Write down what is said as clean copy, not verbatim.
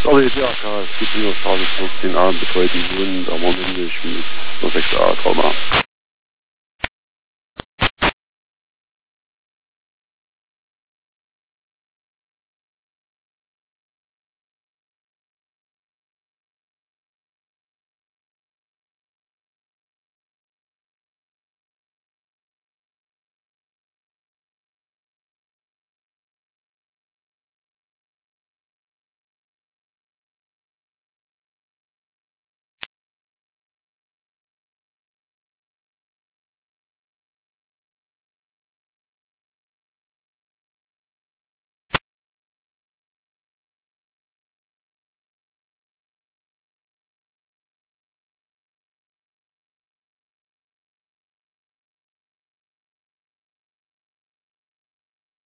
Allee, ja, es gibt nur Straße 14 Abend betreuten Hund am Ende mit 6 Trauma.